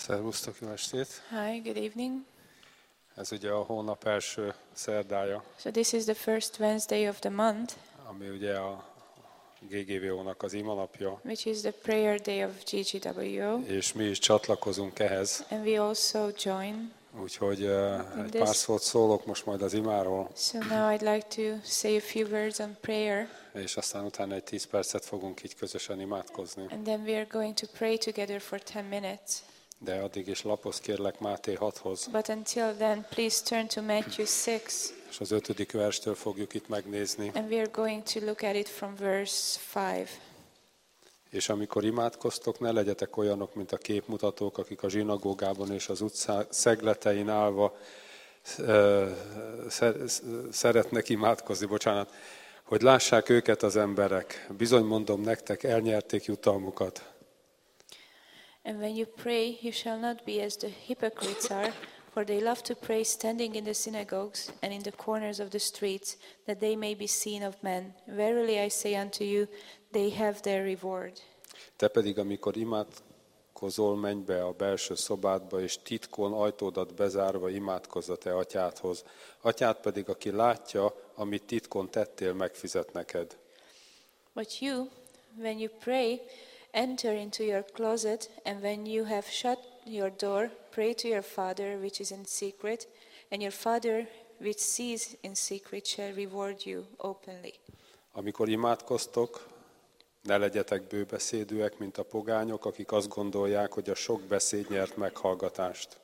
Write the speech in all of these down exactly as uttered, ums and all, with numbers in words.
Szervusztok, jó estét! Hi, good evening. Ez ugye a hónap első szerdája, So this is the first Wednesday of the month, ami ugye a gé gé vé ó-nak az imanapja, which is the prayer day of G G W O, és mi is csatlakozunk ehhez. and we also join. Úgyhogy uh, egy this- pár szót szólok most majd az imáról, So now I'd like to say a few words on prayer, és aztán utána egy tíz percet fogunk így közösen imádkozni. and then we are going to pray together for ten minutes. De addig is lapozz kérlek Máté hathoz, But until then, please turn to Matthew six, és az ötödik verstől fogjuk itt megnézni. and we are going to look at it from verse five. És amikor imádkoztok, ne legyetek olyanok, mint a képmutatók, akik a zsinagógában és az utca szegletein állva ö, sze- szeretnek imádkozni, bocsánat, hogy lássák őket az emberek. Bizony mondom nektek, elnyerték jutalmukat. And when you pray, you shall not be as the hypocrites are, for they love to pray standing in the synagogues and in the corners of the streets, that they may be seen of men. Verily I say unto you, they have their reward. Te pedig, amikor imádkozol, menj be a belső szobádba, és titkon ajtódat bezárva imádkozz a te atyádhoz. Atyád pedig, aki látja, amit titkon tettél, megfizet neked. But you, when you pray, enter into your closet, and when you have shut your door, pray to your Father which is in secret, and your Father which sees in secret shall reward you openly. Amikor imádkoztok, ne legyetek bőbeszédűek, mint a pogányok, akik azt gondolják, hogy a sok beszéd nyert meghallgatást.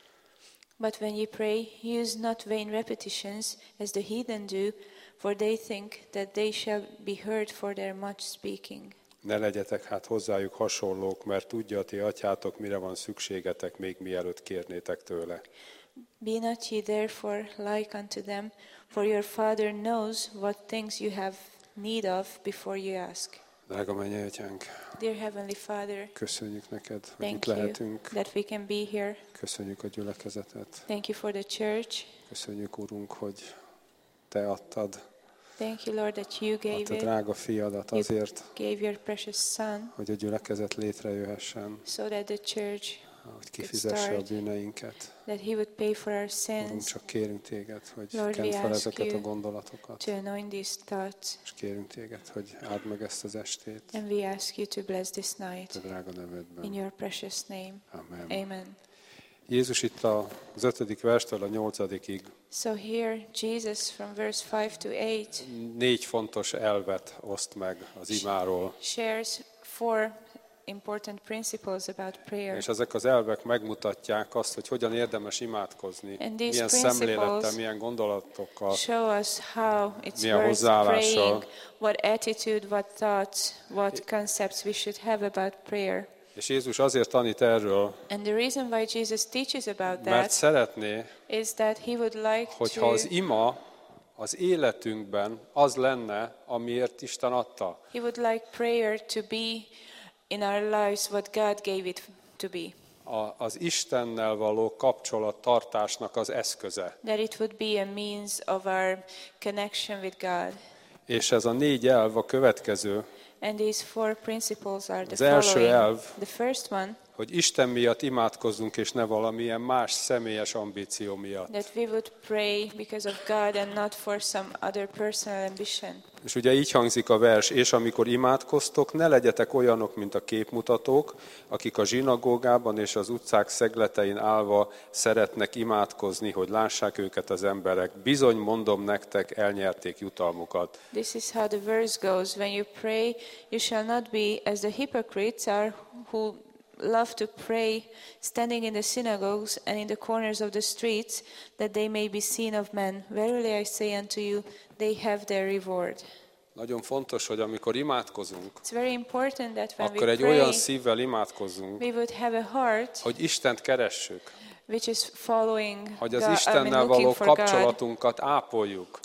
But when you pray, use not vain repetitions, as the heathen do, for they think that they shall be heard for their much speaking. Ne legyetek hát hozzájuk hasonlók, mert tudja a ti atyátok, mire van szükségetek, még mielőtt kérnétek tőle. Be not ye therefore like unto them, for your Father knows what things you have need of before you ask. Drága mennyei atyánk, Dear Heavenly Father, köszönjük neked, hogy thank itt you lehetünk. that we can be here. Köszönjük a gyülekezetet. Thank you for the church. Köszönjük, Urunk, hogy te adtad Thank you, Lord, that you a gave te it. drága fiadat You azért, gave your precious Son, hogy a gyülekezet létrejöhessen, so that the church, hogy kifizesse a start. bűneinket. that He would pay for our Urunk, sins, csak kérünk téged, hogy Lord, kend we fel ask ezeket you a gondolatokat, to anoint these thoughts. és kérünk téged, hogy áld meg ezt az estét And we ask you to bless this te night drága in nevedben. your precious name. Amen. Amen. Jézus itt az ötödik verstől a nyolcadikig So here Jesus from verse five to eight négy fontos elvet oszt meg az imáról, shares four important principles about prayer. és ezek az elvek megmutatják azt, hogy hogyan érdemes imádkozni, And these milyen principles szemlélettel, milyen gondolatokkal, Show us how it's milyen worth hozzáállással. praying, what attitude, what thoughts, what concepts we should have about prayer. és Jézus azért tanít erről, And the reason why Jesus teaches about mert that szeretné, is that he would like hogyha to az ima az életünkben az lenne, amiért Isten adta. he would like prayer to be in our lives what God gave it to be. A, az Istennel való kapcsolattartásnak az eszköze. That it would be a means of our connection with God. És ez a négy elv a következő, And these four principles are Az the első following. elv, The first one, hogy Isten miatt imádkozzunk, és ne valamilyen más személyes ambíció miatt. that we would pray because of God and not for some other personal ambition. És ugye így hangzik a vers, és amikor imádkoztok, ne legyetek olyanok, mint a képmutatók, akik a zsinagógában és az utcák szegletein állva szeretnek imádkozni, hogy lássák őket az emberek. Bizony mondom nektek, elnyerték jutalmukat. This is how the verse goes. When you pray, you shall not be as the hypocrites are, who love to pray, standing in the synagogues and in the corners of the streets, that they may be seen of men. Verily I say unto you, they have their reward. Nagyon fontos, hogy amikor imádkozunk, It's very important that when akkor we egy olyan pray, szívvel imádkozzunk, we would have a heart hogy Istent keressük, which is following hogy God, az I mean, Istennel looking való for God, kapcsolatunkat ápoljuk. that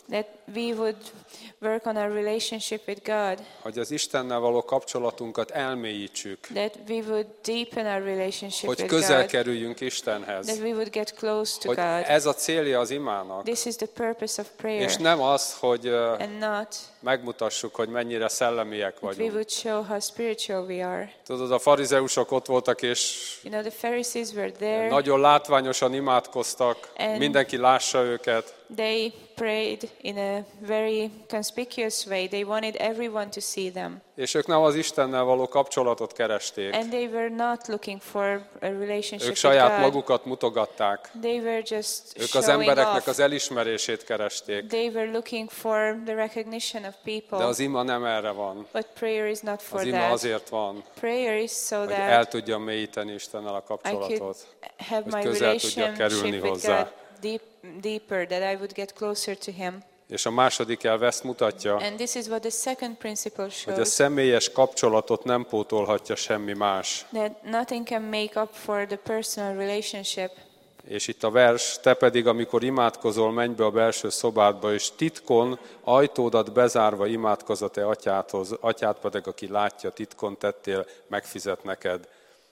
we would work on our relationship with God, hogy az Istennel való kapcsolatunkat elmélyítsük, that we would deepen our relationship hogy with közel God, kerüljünk Istenhez, that we would get close to hogy God. ez a célja az imának, This is the purpose of prayer, és nem az, hogy ö, and not megmutassuk, hogy mennyire szellemiek that we vagyunk. would show how spiritual we are. Tudod, a farizeusok ott voltak, és You know, the Pharisees were there. nagyon látványosan imádkoztak, And- mindenki lássa őket, They prayed in a very conspicuous way. They wanted everyone to see them. és ők nem az Istennel való kapcsolatot keresték. And they were not looking for a relationship Ők with saját God. magukat mutogatták. They were just Ők az showing embereknek off. az elismerését keresték. They were looking for the recognition of people. De az ima nem erre van. But prayer is not for Az ima that. azért van, Prayer is so hogy that el tudjam mélyíteni Istennel a I could kapcsolatot. have hogy my közel tudjak kerülni relationship with hozzá. God deep, deeper, that I would get closer to Him. És a második elv ezt mutatja, And this is what the second principle hogy a shows, személyes kapcsolatot nem pótolhatja semmi más. that nothing can make up for the personal relationship. És itt a vers, te pedig, amikor imádkozol, menj be a belső szobádba, és titkon, ajtódat bezárva imádkozz a te atyádhoz, atyád pedig, aki látja, titkon tettél, megfizet neked.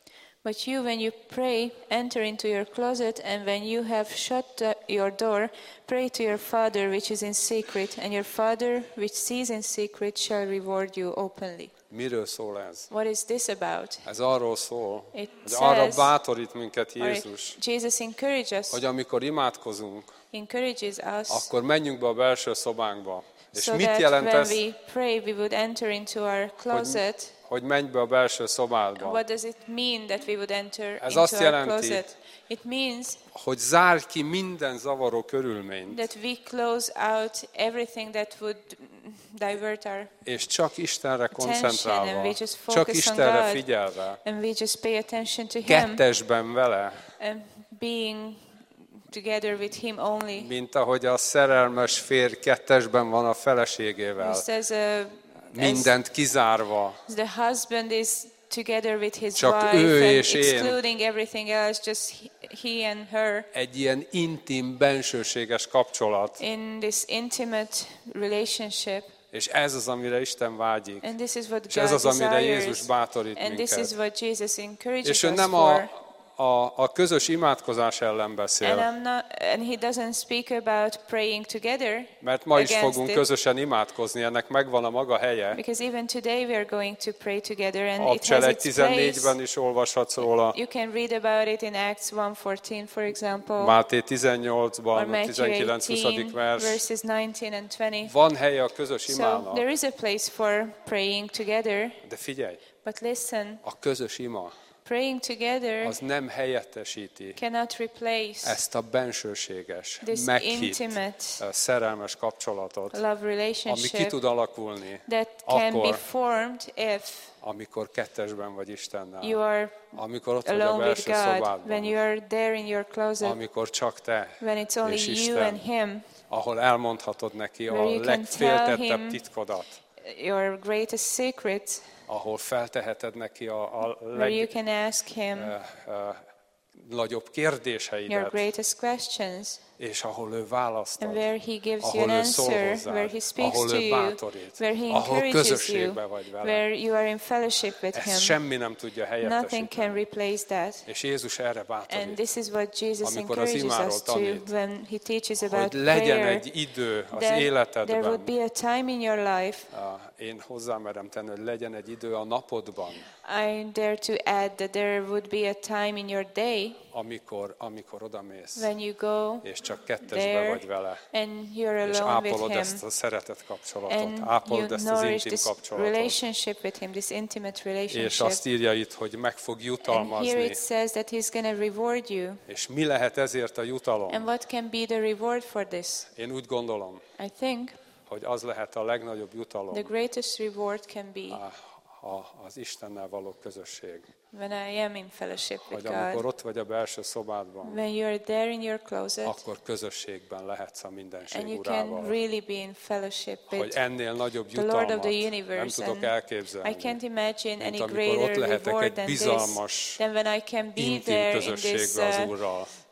But you, when you pray, enter into your closet, and when you have shut the- your door, pray to your Father which is in secret, and your Father which sees in secret shall reward you openly. Miről szól ez? What is this about? Ez arról szól, It hogy arra says- bátorít minket Or it- Jézus, Jesus encourages us, hogy amikor imádkozunk, encourages us akkor menjünk be a belső szobánkba. És so mit that jelent when ez, we pray, we would enter into our closet. hogy menj be a belső szobádba? What does it mean that we would enter Ez into azt our jelenti, closet? It means Hogy zárj ki minden zavaró körülményt, that we close out everything that would divert our és csak Istenre attention and koncentrálva, we just csak focus on Istenre God figyelve, and we just pay attention to Him kettesben vele, and being together with Him only. mint ahogy a szerelmes férj kettesben van a feleségével, Just as, a, as, mindent kizárva, as the husband is together with his Csak wife ő and és én. excluding everything else, just he, he and her egy ilyen intim, bensőséges kapcsolat. in this intimate relationship. És ez az, amire Isten vágyik. And this is what És God ez az, amire Jézus desires. bátorít And this is minket. what Jesus encourages És ő us nem a, for. a, a közös imádkozás ellen And, beszél, I'm not, and he doesn't speak about praying together, mert ma is against fogunk it. közösen imádkozni, ennek megvan a maga helye. because even today we are going to pray together, and it Abcsel has egy its tizennégyben place. is olvashatsz róla, You can read about it in Acts one fourteen, for example, Máté or tizennyolcban, a Matthew tizenkilenc huszadik eighteen, vers. verses nineteen and twenty. Van helye a közös So imának, there is a place for praying together, de figyelj, but listen, a közös ima praying together az nem helyettesíti cannot replace ezt a bensőséges, this meghitt, intimate ö, szerelmes kapcsolatot, love ami ki relationship tud alakulni that can be akkor, formed if amikor kettesben vagy Istennel, you are amikor ott vagy a alone with belső God, when szobádban, you are there in your closet, amikor csak te when it's only és you Isten, and Him, ahol elmondhatod neki Where a you can tell legféltettebb him titkodat, your greatest secret, ahol felteheted neki a, a where you leg, can ask Him ö, ö, nagyobb your kérdéseidet, greatest questions, és ahol ő választ and ad, where He gives you ahol an ő szól answer, hozzád, where He speaks ahol to ő you, bátorít, where He ahol encourages you, közösségben vagy vele. where you are in fellowship with Ezt Him. semmi nem tudja Nothing helyettesíteni. can replace that. És Jézus erre And bátorít, this is what Jesus Amikor az encourages imáról us to tanít, when He teaches hogy about legyen prayer. egy idő az That there would életedben. be a time in your life, Ah, Én hozzámerem tenni, hogy legyen egy idő a napodban, I dare to add that there would be a time in your day amikor, amikor odamész, when you go és csak kettesbe there vagy vele, and you're és alone with ápolod Him, ezt a szeretet kapcsolatot, and you ápolod ezt az nourish intim this kapcsolatot. relationship with Him, this intimate És relationship. azt írja itt, hogy meg fog And here jutalmazni. it says that He's going to reward you. És mi lehet ezért a And jutalom? what can be the reward for this? Én úgy gondolom, I think hogy az lehet a legnagyobb jutalom, the greatest reward can be a, a, az Istennel való közösség. when I am in fellowship with Hogy amikor God. ott vagy a belső szobádban, When you are there in your closet akkor közösségben lehetsz a and mindenség you can urával. really be in fellowship Hogy with ennél nagyobb the Lord of jutalmat the nem universe. tudok And elképzelni, I can't imagine mint any amikor ott greater lehetek reward egy than this bizalmas, than when I can be intim there in this közösségbe az uh, Úrral.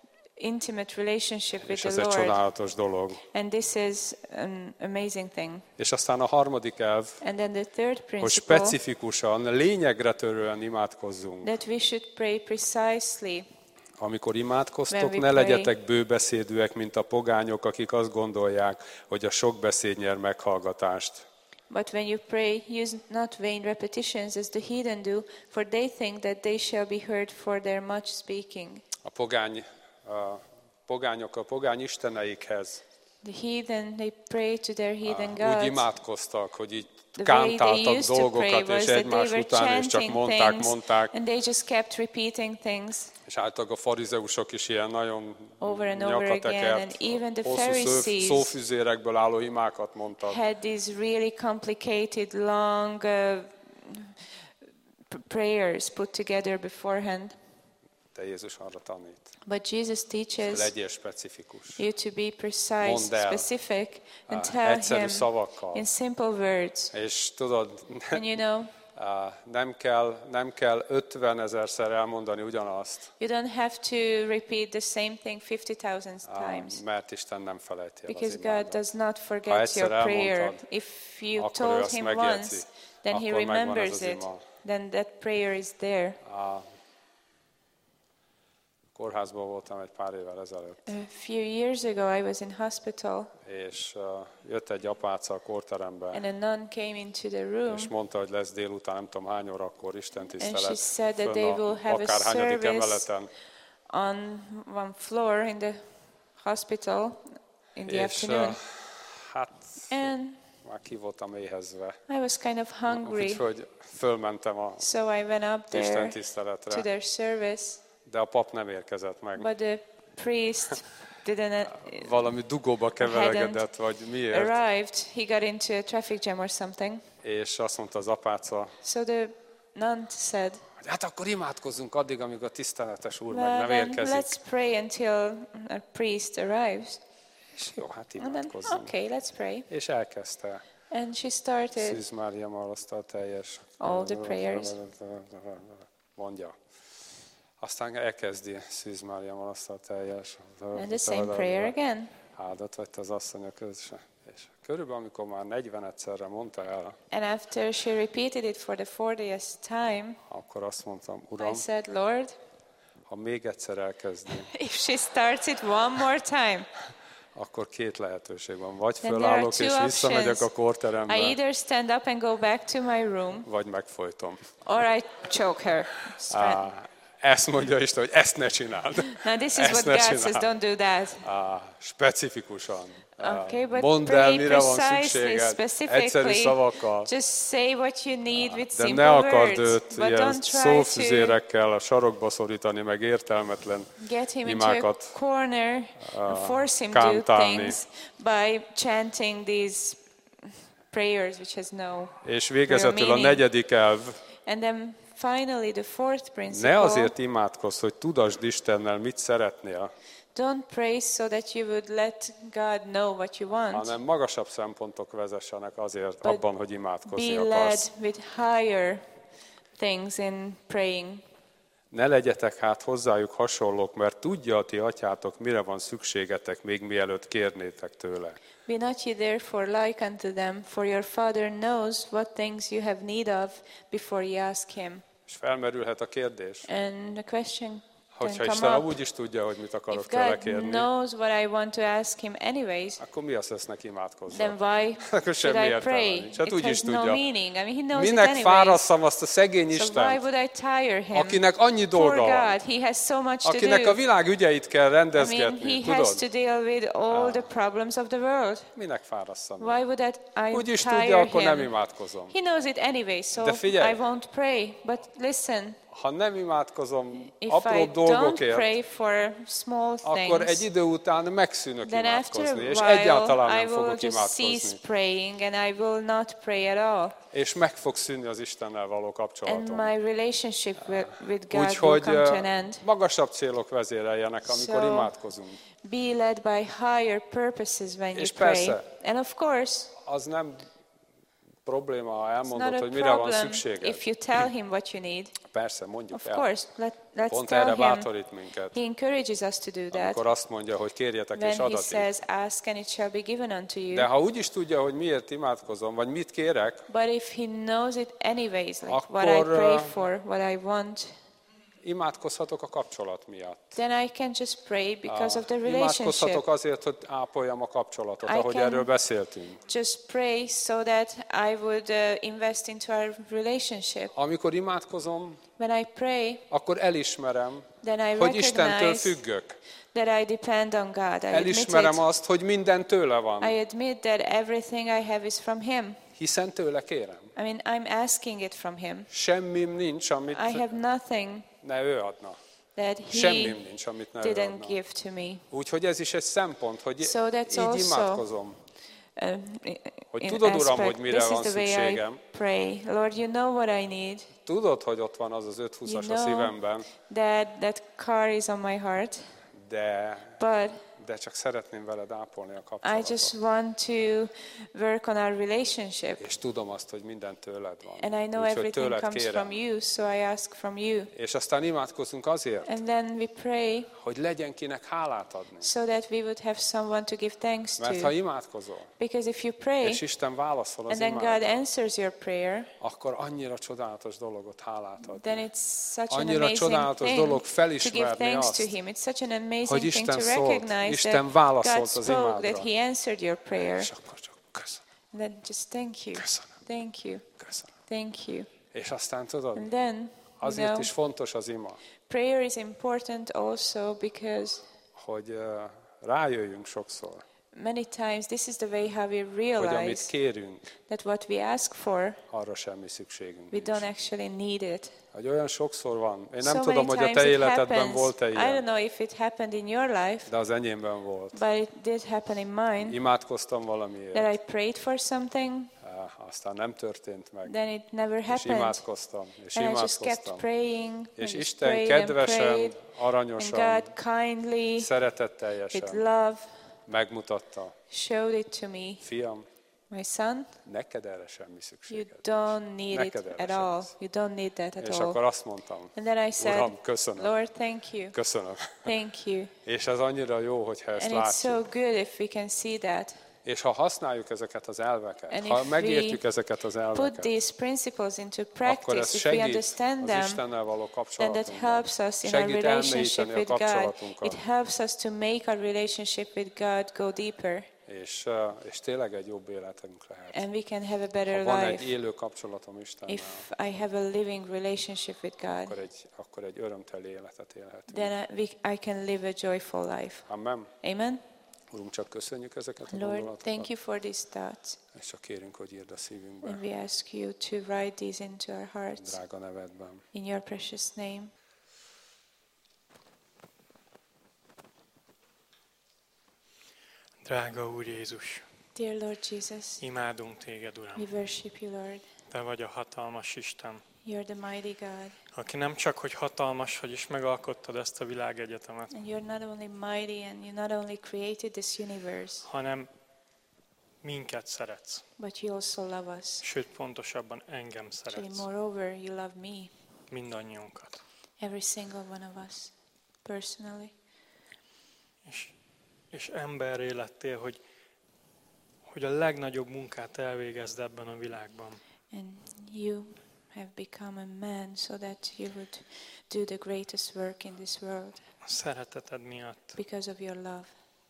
intimate relationship És with ez the egy Lord. csodálatos dolog. And this is an amazing thing. És aztán a harmadik elv, And then the third hogy principle, specifikusan, lényegre törően imádkozzunk. that we should pray precisely. Amikor imádkoztok, When we ne pray. legyetek bőbeszédűek, mint a pogányok, akik azt gondolják, hogy a sok beszéd nyer meghallgatást. But when you pray, use not vain repetitions as the heathen do, for they think that they shall be heard for their much speaking. A pogány, a pogányok a pogány isteneikhez The heathen, they pray to their heathen úgy gods. imádkoztak, hogy így The way they kántáltak used to pray dolgokat, was és that they egymás were után, és csak chanting mondták, things, mondták. and they just kept repeating things És általában a farizeusok is ilyen nagyon over and over again, and nyakatekert, even the hosszú szó- Pharisees szófüzérekből álló imákat mondtak. had these really complicated, long uh, p- prayers put together beforehand. De Jézus arra tanít. But Jesus teaches Legyél specifikus. you to be precise, Mondd el. specific, and Ah, tell egyszerű him szavakkal. in simple words. És tudod, And you know, ah, nem kell, nem kell ötven ezerszer elmondani ugyanazt, you don't have to repeat the same thing fifty thousand ah, times, mert Isten nem felejti el because az God imádat. does not Ha forget egyszer your prayer. elmondtad, If you akkor ő told azt him megjegyzi. once, then he Akkor megvan ez remembers az it. ima. Then that prayer is there. Ah, kórházban voltam egy pár évvel ezelőtt, A few years ago, I was in hospital, és uh, jött egy apáca a kórterembe, and a nun came into the room, és mondta, hogy lesz délután, nem tudom hány órakor, Isten and she tisztelet, said that fönn they a will have a akárhányadik service emeleten, on one floor in the hospital in the és uh, afternoon. hát And már ki voltam éhezve, I was kind of hungry, úgyhogy fölmentem a so I went up Isten there tiszteletre, to their service, de a pap nem érkezett meg. but the priest didn't Valami dugóba keveregedett, vagy miért, arrived. He got into a traffic jam or something. és azt mondta az apáca, So the nun said, hogy hát akkor imádkozzunk addig, amíg a tiszteletes úr meg well, nem then érkezik. let's pray until a priest arrives. És jó, hát And then, imádkozzunk. okay, let's pray. És elkezdte. And she started Szűz Mária marasztal teljes. all the prayers. Mondja. Aztán elkezdi Szűz Mária marasztal teljes. And the same prayer again. Áldott vagy te az asszonyok közösen. És körülbelül, amikor már negyven egyszerre mondta el, And after she repeated it for the fortieth time, akkor azt mondtam, I Uram, said, Lord, ha még egyszer elkezdi, if she starts it one more time, akkor két lehetőség van. Vagy Then there are fölállok two és visszamegyek options. a kórterembe, I either stand up and go back to my room, vagy megfojtom. or I choke her. Á, ezt mondja Isten, hogy ezt ne csináld. Now this is Ezt what ne God says, csináld. don't do that. Á, specifikusan. Á, Okay, but mondd el, pray mire van precisely, szükséged. Egyszerű specifically. szavakkal. Just say what you need with De simple ne akard words, őt but ilyen don't try to szófüzérekkel a sarokba szorítani, meg értelmetlen get him into a imákat corner and force him to do kántálni. things by chanting these prayers which has no. És végezetül a meaning. negyedik elv, And then finally the fourth ne principle, azért imádkozz, hogy tudasd Istennel, mit szeretnél, don't pray so that you would let God know what you want, hanem magasabb szempontok vezessenek azért But abban, hogy imádkozni be led akarsz. with higher things in praying. Ne legyetek hát hozzájuk hasonlók, mert tudja a ti atyátok, mire van szükségetek, még mielőtt kérnétek tőle. Be not ye therefore like unto them, for your Father knows what things you have need of before ye ask him. És felmerülhet a kérdés, And the question can hogyha come Isten up, úgy is tudja, hogy mit akarok if tőle God kérni, knows what I want to ask him anyways, akkor mi azt lesz neki then imádkozzak? why Akkor should semmi I értelme pray? nincs. Hát It úgy is has no tudja. meaning. I mean, he knows it Minek anyways. fárasszam azt a szegény So why Istent, would I tire him? akinek annyi Poor dolga van, God, he has so much to akinek a do. világ ügyeit kell I mean, rendezgetni, he has to tudod? deal with all the problems of the world. Minek fárasszam? Why would I, I Úgy is tire tudja, akkor nem him? imádkozom. He knows it anyway, so De figyelj! I won't pray. But listen, Ha nem imádkozom if I apró don't dolgokért, pray for small akkor egy things, idő után megszűnök then after imádkozni, és a egyáltalán while I nem will fogok just cease imádkozni. praying and I will not pray at all. És meg fog szűnni az Istennel való And kapcsolatom. my relationship with, with God will Úgyhogy come to eh, an end. magasabb célok vezéreljenek, amikor So, imádkozunk. Be led by higher purposes when you És pray. persze. And of course, Az nem probléma, ha It's elmondod, not a hogy mire van problem szükséged. if you tell him what you need. Persze, mondjuk Of el. course, let, let's Pont tell erre him. bátorít minket, He encourages us to do that. amikor azt mondja, hogy kérjetek és When he adatik. says, ask and it shall be given unto De you. ha úgy is tudja, hogy miért imádkozom, vagy mit kérek, But if he knows it anyways, like what I Akkor, pray uh, for, what I want, imádkozhatok a kapcsolat miatt. then I can just pray because of the Imádkozhatok relationship. azért, hogy ápoljam a kapcsolatot, I ahogy can- erről beszéltünk. Just pray so that I would uh, invest into our relationship. Amikor imádkozom, When I pray, akkor elismerem, then I hogy Istentől recognize függök. that I depend on God. I admit Elismerem it. azt, hogy minden tőle van, I admit that everything I have is from Him. hiszen tőle kérem. I mean, I'm asking it from Him. Semmim nincs, amit I have nothing ne ő adna. that He Semmim nincs, amit ne ő didn't adna. give to me. Úgyhogy ez is egy szempont, hogy So that's így also- imádkozom. Uh, Hogy in tudod, Uram, aspect. hogy mire This is van the way I szükségem. pray. Lord, you know what I need. Tudod, hogy ott van az az öt húszas You a know szívemben, that that car is on my heart, de, but de csak szeretném veled ápolni a I kapcsolatot. just want to work on our relationship. És tudom azt, hogy minden tőled van. And I know Úgyhogy everything tőled comes kérem. from you, so I ask from you. És aztán imádkozunk azért, And then we pray hogy legyen kinek hálát adni. so that we would have someone to give thanks Mert ha to. imádkozol, Because if you pray és Isten válaszol az and then God imádra, answers your prayer, akkor annyira csodálatos dologot hálát adni. then it's such an Annyira amazing csodálatos thing dolog to give felismerni thanks azt, to Him. It's such an hogy amazing thing Isten to szólt, recognize Isten that válaszolt God az spoke, imádra. that He answered your prayer. És akkor csak köszönöm, And then just thank you, köszönöm, thank you, köszönöm. thank you. És aztán tudod, And then, you azért know, is fontos az ima, prayer is important also because hogy uh, rájöjjünk sokszor, many times this is the way how we hogy amit realize kérünk, that what we ask for, arra semmi szükségünk we nincs. don't actually need it. Hogy olyan sokszor van. Én nem So tudom, many hogy a times te it életedben happens. volt-e I don't ilyen, know if it happened in your life, de az enyémben volt. but it did happen in mine. Imádkoztam valamiért, That I prayed for something, ah, aztán nem történt meg. then it never És happened. imádkoztam, és And I just kept imádkoztam. praying, És and just Isten prayed and kedvesen, prayed, and aranyosan, God kindly, with szeretetteljesen love, megmutatta, showed it to me. fiam, My son, neked erre semmi you szükséged. don't need it Neked erre at sem all. lesz. You don't need that at És all. akkor azt mondtam, And then I said, Uram, köszönöm, Lord, thank you, köszönöm. thank you. És ez annyira jó, hogyha ezt And it's so látjuk. good if we can see that. És ha használjuk ezeket az elveket, And ha if megértjük we ezeket az Put elveket, these principles into akkor practice, ez if we segít understand az them, Istennel való then that kapcsolatunkban. helps us in our Segít relationship elmélyíteni a with God. kapcsolatunkat. It helps us to make our relationship with God go deeper, És, uh, és tényleg egy jobb életünk lehet. and we can have a Ha better van egy life. élő kapcsolatom Istennel, If I have a living relationship with God, akkor egy, akkor egy örömteli életet élhetünk. then I, we, I can live a joyful life. Amen. Amen. Urunk, csak köszönjük ezeket a Lord, thank gondolatokat, you for these thoughts, és csak kérünk, hogy írd a szívünkbe, and we ask you to write these into our hearts drága nevedben. in your precious name. Drága Úr Jézus, Dear Lord Jesus, imádunk Téged, Uram. we worship you, Lord. Te vagy a hatalmas Isten, You're the mighty God, aki nem csak, hogy hatalmas vagy, és megalkottad ezt a világegyetemet, and you're not only mighty and you not only created this universe, hanem minket szeretsz. but you also love us. Sőt, pontosabban engem Actually, szeretsz. moreover, you love me, Mindannyiunkat. every single one of us, personally. És, és emberré lettél, hogy, hogy a legnagyobb munkát elvégezd ebben a világban. And you have become a man so that you would do the greatest work in this world A szereteted miatt, because of your love,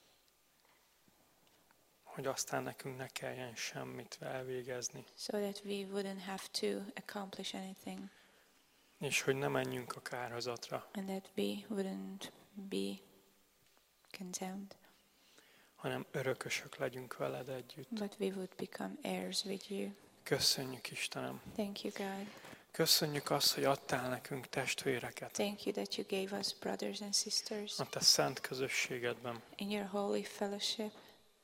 hogy aztán nekünk ne kelljen semmit elvégezni. so that we wouldn't have to accomplish anything, És hogy ne menjünk a kárhozatra, and that we wouldn't be condemned, hanem örökösök legyünk veled együtt. but we would become heirs with you. Köszönjük, Istenem! Thank you, God. Köszönjük azt, hogy adtál nekünk testvéreket Thank you that you gave us brothers and sisters a te szent közösségedben. in your holy fellowship.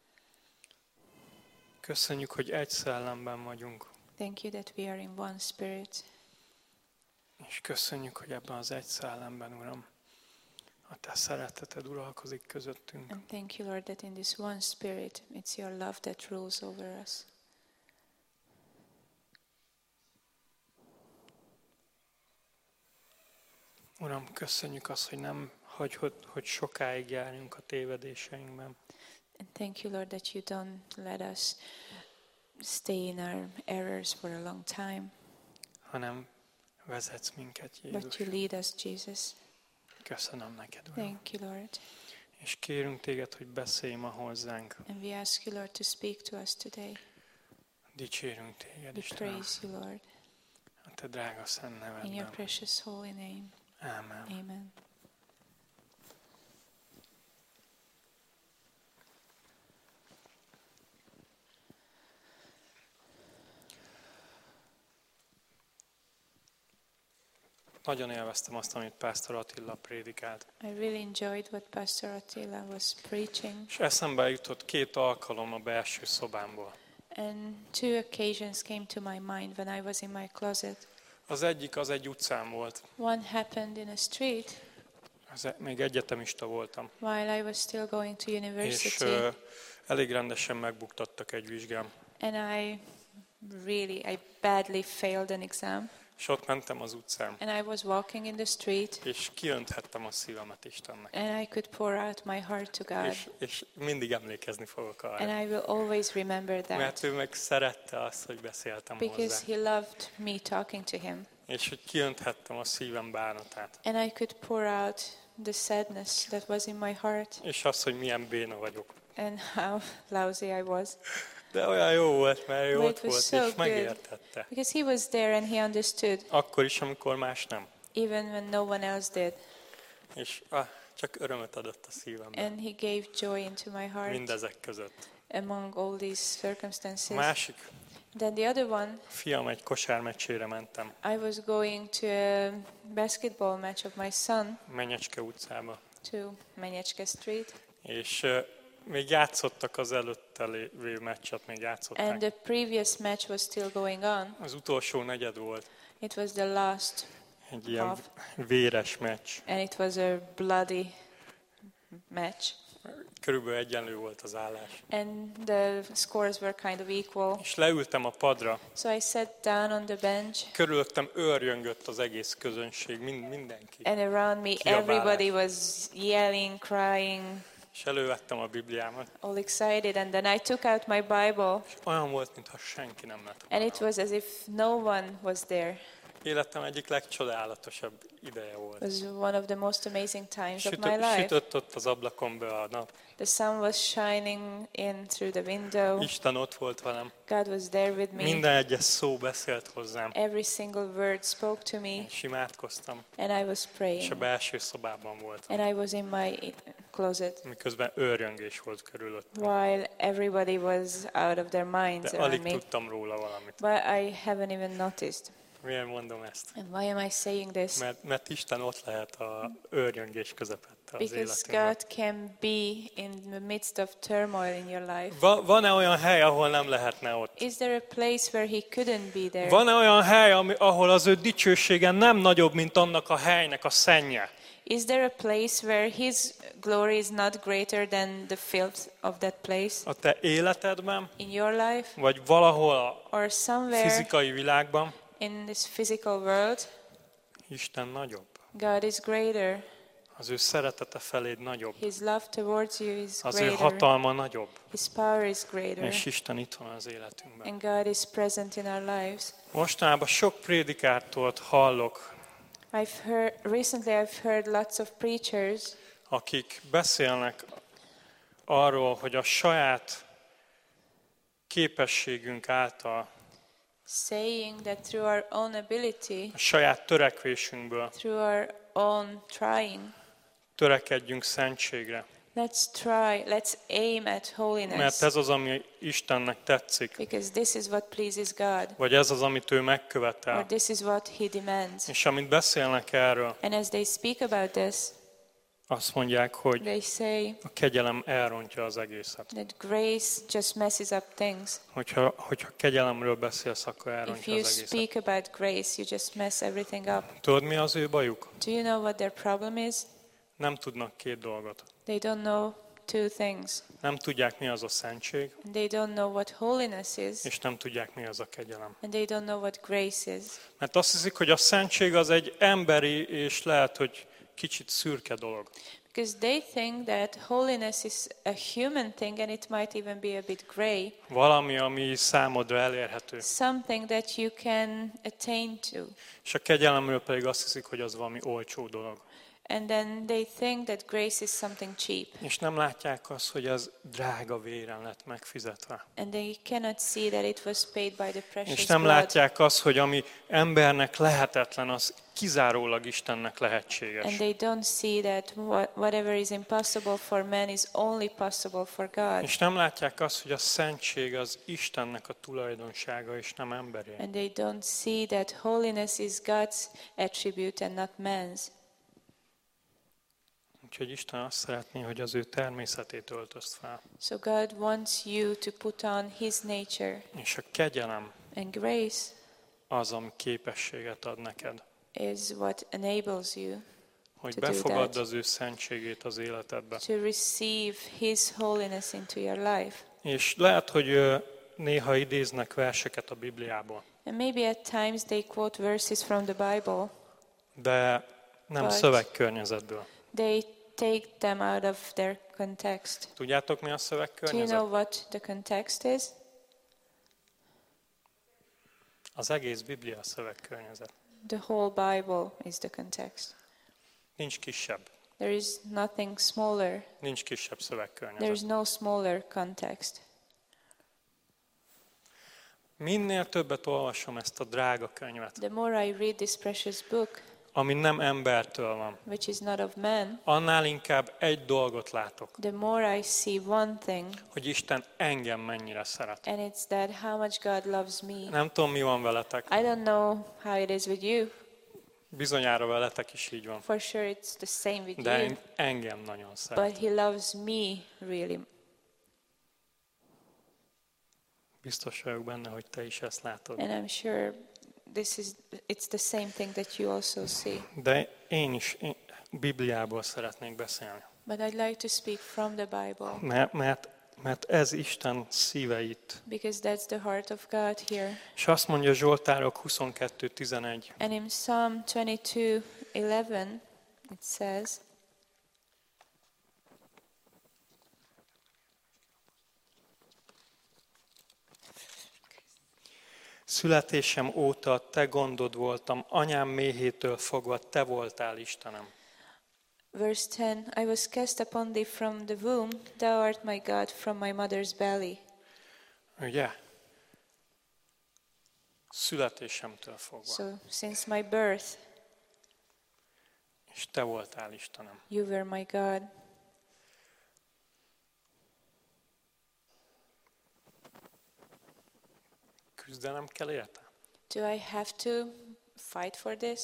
Köszönjük, hogy egy szellemben vagyunk, Thank you that we are in one spirit. és köszönjük, hogy ebben az egy szellemben, Uram, a te szereteted uralkozik közöttünk. And thank you, Lord, that in this one spirit, it's your love that rules over us. Uram, köszönjük azt, hogy nem hagy, hogy, hogy sokáig járjunk a tévedéseinkben. And thank you, Lord, that you don't let us stay in our errors for a long time, hanem vezetsz minket, Jézus. but you lead us, Jesus. Köszönöm neked, Uram. Thank you, Lord. És kérünk téged, hogy beszélj ma hozzánk. And we ask you, Lord, to speak to us today. Dicsérünk téged, We Istenem, praise you, Lord, a te drága szent in your nevedben. precious holy name. Ámen. Amen. Nagyon élveztem azt, amit Pásztor Attila prédikált. I really enjoyed what Pastor Attila was preaching, És eszembe jutott két alkalom a belső szobámból. and two occasions came to my mind when I was in my closet. Az egyik az egy utcán volt. One happened in a street Az e- még egyetemista voltam. while I was still going to És university, ö, elég rendesen megbuktattak egy vizsgám. and I really, I badly failed an exam. És ott mentem az utcán. And I was walking in the street, És kiönthettem a szívemet Istennek. and I could pour out my heart to God. És, és mindig emlékezni fogok arra. And I will always remember that, Mert ő meg szerette azt, hogy beszéltem because hozzá. he loved me talking to him. És hogy kiönthettem a szívem bánatát. And I could pour out the sadness that was in my heart, És azt, hogy milyen béna vagyok. and how lousy I was. De olyan jó volt, mert ő But it ott was volt, so és good. megértette. Because he was there and he understood, Akkor is, amikor más nem. even when no one else did. És ah, csak örömöt adott a szívembe. And he gave joy into my heart Mindezek között. among all these A circumstances. másik, Then the other one, fiam egy kosármeccsére mentem, I was going to a basketball match of my son Menyecske utcába. to Menyecske Street. És uh, még játszottak az előtte lévő meccset, még And játszották. the previous match was still going on. Az utolsó negyed volt. It was the last, Egy ilyen Half. véres meccs. and it was a bloody match. Körülbelül egyenlő volt az állás. And the scores were kind of equal. És leültem a padra, So I sat down on the bench, körülöttem őrjöngött az egész közönség, mind, mindenki. and around me Kiabálás. everybody was yelling, crying, És elővettem a Bibliámat, all excited. And then I took out my Bible, és olyan volt, mintha senki nem lett and volna. it was as if no one was there. Életem egyik legcsodálatosabb ideje It volt. was one of the most amazing times of my Sütött, life. sütött ott az ablakon be a nap. The sun was shining in through the window. Isten ott volt velem. God was there with me. Minden egyes szó beszélt hozzám. Every single word spoke to me, És imádkoztam. and I was És a praying. belső szobában voltam. And I was in my closet Miközben őrjöngés volt körülöttem. while everybody was out of their minds De around alig me. tudtam róla valamit. But I haven't even noticed. Miért mondom ezt? And why am I saying this? Mert, mert Isten ott lehet a őrjöngés közepette az Because életünkben. God can be in the midst of turmoil in your life. Va- Van-e olyan hely, ahol nem lehetne ott? Is there a place where He couldn't be there? Van-e olyan hely, ami, ahol az ő dicsősége nem nagyobb, mint annak a helynek a szennye? Is there a place where His glory is not greater than the filth of that place? A te életedben, In your life vagy valahol a or somewhere fizikai világban? in this physical world? Isten nagyobb. God is greater. Az ő szeretete feléd nagyobb. His love towards you is Az ő greater. hatalma nagyobb. His power is greater. És Isten itt van az életünkben. And God is present in our lives. Mostanában sok prédikátort hallok, I've heard recently I've heard lots of preachers akik beszélnek arról, hogy a saját képességünk által, saying that through our own ability, a saját törekvésünkből through our own trying, törekedjünk szentségre. let's try, let's aim at Mert holiness, ez az, ami Istennek tetszik, because this is what pleases God, vagy ez az, amit ő or megkövetel. this is what He demands. És amit beszélnek erről, And as they speak about this, azt mondják, hogy they say a kegyelem elrontja az egészet. that grace just messes up things. Hogyha, hogyha kegyelemről beszélsz, akkor If elrontja you az egészet. speak about grace, you just mess everything up. Tudod, mi az ő bajuk? Do you know what their problem is? Nem tudnak két dolgot. They don't know two things. Nem tudják, mi az a szentség, And they don't know what holiness is, és nem tudják, mi az a kegyelem. and they don't know what grace is. Mert azt hiszik, hogy a szentség az egy emberi, és lehet, hogy kicsit szürke dolog. Because they think that holiness is a human thing, and it might even be a bit gray. Valami, ami számodra elérhető. Something that you can attain to. És a kegyelemről pedig azt hiszik, hogy az valami olcsó dolog. And then they think that grace is something cheap. És nem látják azt, hogy az drága véren lett megfizetve. And they cannot see that it was paid by the precious És nem blood. látják azt, hogy ami embernek lehetetlen, az kizárólag Istennek lehetséges. And they don't see that what, whatever is impossible for man is only possible for God. És nem látják azt, hogy a szentség az Istennek a tulajdonsága, és nem emberi. And they don't see that holiness is God's attribute and not man's. Úgyhogy Isten azt szeretné, hogy az ő természetét öltözt fel. So God wants you to put on His nature, És a kegyelem and grace az, ami képességet ad neked, is what enables you hogy to do befogadd that. az ő szentségét az életedbe. to receive His holiness into your life. És lehet, hogy ö, néha idéznek verseket a Bibliából, And maybe at times they quote verses from the Bible. de nem But- szövegkörnyezetből. They take them out of their context. Tudjátok, mi a Do you szövegkörnyezet? know what the context is? Az egész Biblia a szövegkörnyezet. The whole Bible is the context. Nincs kisebb. There is nothing smaller. Nincs kisebb There is szövegkörnyezet. no smaller context. Minél többet olvasom ezt a drága könyvet, The more I read this precious book, ami nem embertől van, which is not of man, annál inkább egy dolgot látok, the more I see one thing, hogy Isten engem mennyire szeret. and it's that how much God loves me. Nem tudom, mi van veletek. I don't know how it is with you. Bizonyára veletek is így van. For sure it's the same with De you. én, engem nagyon szeret. But He loves me really. Biztos vagyok benne, hogy te is ezt látod. And I'm sure this is it's the same thing that you also see. De én is én Bibliából szeretnék beszélni. But I'd like to speak from the Bible, Mert, mert, mert ez Isten szíve itt. because that's the heart of God here. És azt mondja Zsoltárok huszonkettő tizenegy. And in Psalm twenty-two eleven it says, Születésem óta te gondod voltam, anyám méhétől fogva te voltál Istenem. verse ten, I was cast upon thee from the womb, thou art my God from my mother's belly. Ugye? Születésemtől fogva. So since my birth, És te voltál Istenem. you were my God. Küzdenem kell érte? Do I have to fight for this?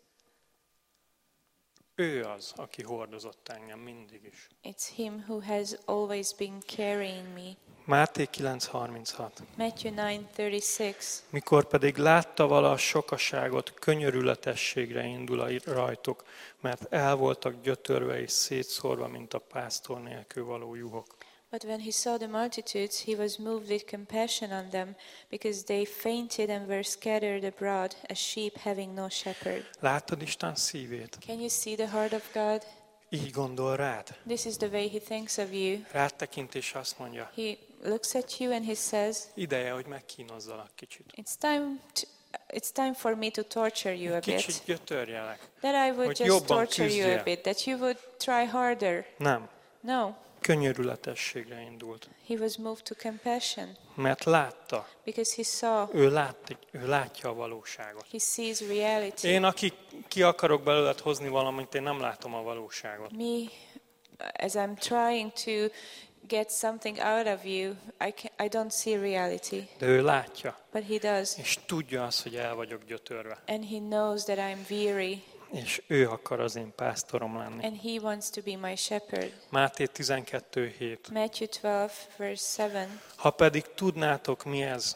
Ő az, aki hordozott engem mindig is. It's Him who has always been carrying me. Máté kilenc harminchat. Matthew nine thirty-six. Mikor pedig látta vala a sokaságot, könyörületességre indul a rajtuk, mert el voltak gyötörve és szétszórva, mint a pásztor nélkül való juhok. But when he saw the multitudes, he was moved with compassion on them, because they fainted and were scattered abroad, as sheep having no shepherd. Látod Isten szívét? Can you see the heart of God? Így gondol rád. This is the way He thinks of you. Rád tekint és azt mondja, He looks at you and He says, ideje, hogy megkínozzalak kicsit. it's time to, it's time for me to torture you a Kicsit bit. gyötörjelek. That I would hogy just jobban torture you a küzdjél. bit, that you would try harder. Nem. No, Könyörületességre indult. He was moved to compassion, Mert látta, because He saw, ő, lát, ő látja a valóságot. He sees reality. Én, aki ki akarok belőled hozni valamit, én nem látom a valóságot. Me, as I'm trying to get something out of you, I, can, I don't see reality, De ő látja, but He does. és tudja azt, hogy el vagyok gyötörve. And He knows that I'm weary, És ő akar az én pásztorom lenni. and He wants to be my shepherd. Máté tizenkettő hét. Matthew twelve, verse seven. Ha pedig tudnátok, mi ez,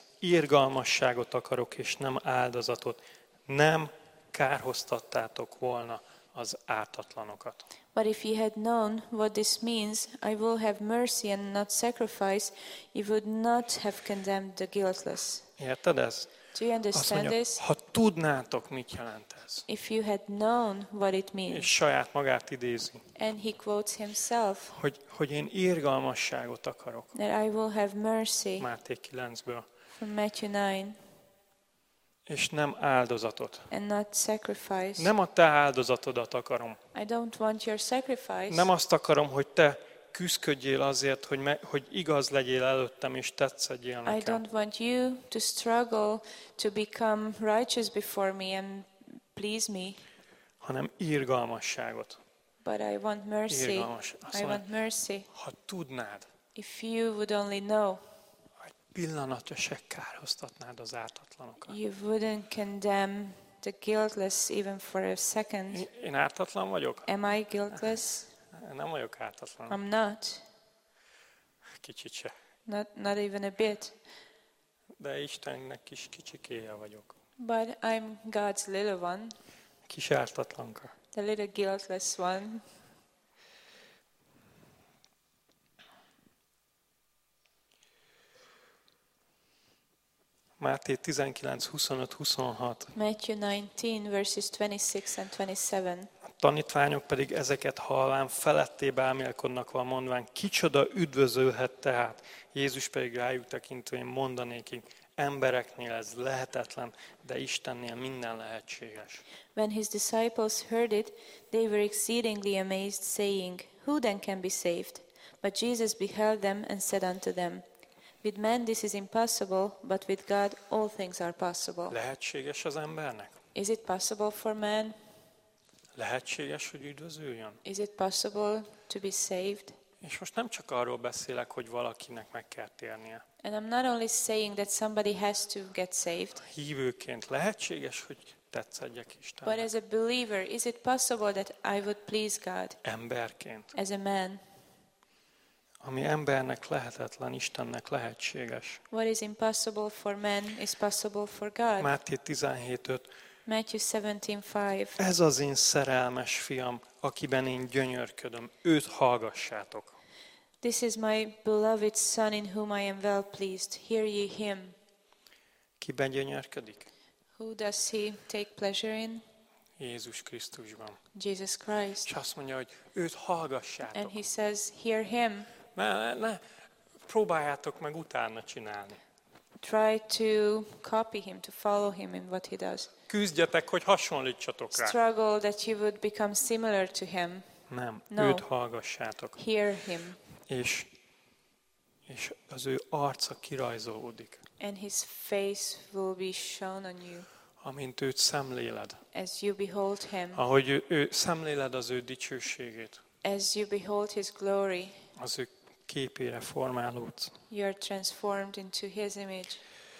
irgalmasságot akarok, és nem áldozatot, nem kárhoztattátok volna az ártatlanokat. But if ye had known what this means, I will have mercy and not sacrifice, you would not have condemned the guiltless. Érted ez? Do you Azt understand mondja, this? ha tudnátok, mit jelent ez. If you had known what it És means. saját magát idézi, And he quotes himself, hogy, hogy én irgalmasságot akarok. that I will have mercy, Máté kilencből. from Matthew nine, És nem áldozatot. and not sacrifice. Nem a te áldozatodat akarom. I don't want your sacrifice. Nem azt akarom, hogy te küszködjél azért, hogy, me, hogy igaz legyél előttem, és tetszedjél I nekem. don't want you to struggle to become righteous before me and please me, Hanem irgalmasságot. but I want mercy. Irgalmas. Azt I mondja, want mercy. ha tudnád, If you would only know, egy pillanatra se kárhoztatnád az ártatlanokat. you wouldn't condemn the guiltless even for a second. Én, én ártatlan vagyok? Am I guiltless? Nem vagyok ártatlan. I'm not. Kicsit se. Not, not even a bit. De Istennek kis kicsikéje vagyok. But I'm God's little one, Kis ártatlanka. the little guiltless one. Máté tizenkilenc, huszonöt, huszonhat. Matthew nineteen, verses twenty-six and twenty-seven. A tanítványok pedig ezeket hallván felettébb álmélkodnak van mondván, kicsoda üdvözölhet tehát. Jézus pedig rájuk tekintvén mondanékig, embereknél ez lehetetlen, de Istennél minden lehetséges. When his disciples heard it, they were exceedingly amazed, saying, Who then can be saved? But Jesus beheld them and said unto them, With men this is impossible, but with God all things are possible. Lehetséges az embernek? Is it possible for man? Lehetséges, hogy üdvözüljön? Is it possible to be saved? És most nem csak arról beszélek, hogy valakinek meg kell térnie. And I'm not only saying that somebody has to get saved, Hívőként lehetséges, hogy tetszedjek but Istennek. as a believer, is it possible that I would please God Emberként. as a man? Ami embernek lehetetlen, Istennek lehetséges. What is impossible for man is possible for God. Máté tizenhét öt. Matthew seventeen five. Ez az én szerelmes fiam, akiben én gyönyörködöm. Őt hallgassátok. This is my beloved Son in whom I am well pleased. Hear ye him. Kiben gyönyörködik? Who does he take pleasure in? Jézus Krisztusban. Jesus Christ. És azt mondja, hogy őt hallgassátok. And he says, hear him. Ne, ne, ne, próbáljátok meg utána csinálni. Try to copy him, to follow him in what he does. Küzdjetek, hogy hasonlítsatok rá. Struggle that you would become similar to him. Nem, No. őt hallgassátok. Hear him. És, és az ő arca kirajzolódik. And his face will be shown on you Amint őt szemléled. as you behold him. Ahogy ő, ő szemléled az ő dicsőségét. As you behold his glory, Az ő képére formálódsz. you are transformed into his image.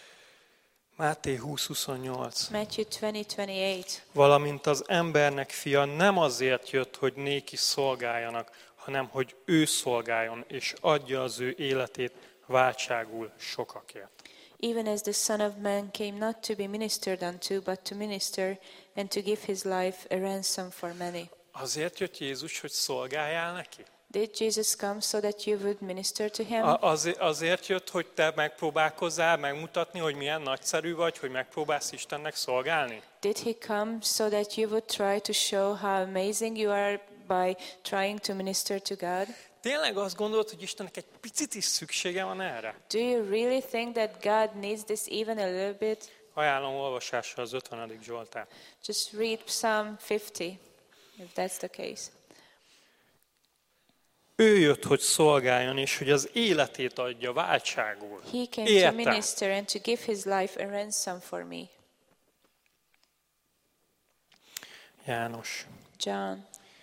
Máté húsz huszonnyolc. Matthew twenty twenty-eight. Valamint az embernek fia nem azért jött, hogy néki szolgáljanak, hanem hogy ő szolgáljon, és adja az ő életét váltságul sokakért. Even as the Son of Man came not to be ministered unto, but to minister, and to give his life a ransom for many. Azért jött Jézus, hogy szolgáljál neki? Did Jesus come so that you would minister to him? A- Azért, azért jött, hogy te megpróbálkozzál megmutatni, hogy milyen nagyszerű vagy, hogy megpróbálsz Istennek szolgálni? Did he come so that you would try to show how amazing you are by trying to minister to God? Tényleg azt gondolod, hogy Istennek egy picit is szüksége van erre? Do you really think that God needs this even a little bit? Ajánlom olvasásra az ötvenedik Zsoltár. Just read Psalm fifty, if that's the case. Ő jött, hogy szolgáljon, és hogy az életét adja váltságul. He came to Értem. minister and to give his life a ransom for me. János John